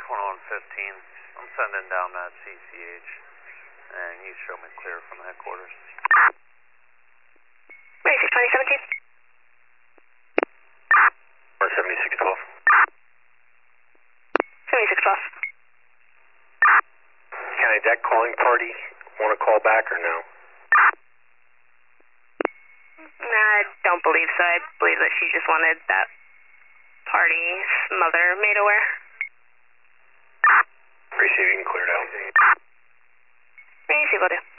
2115. I'm sending down that CCH, and you show me clear from headquarters. Wait, 2017? 7612. 7612. County deck calling party. Want to call back or no? I don't believe so. I believe that she just wanted that party's mother made aware. Receiving cleared out. Easy, will do.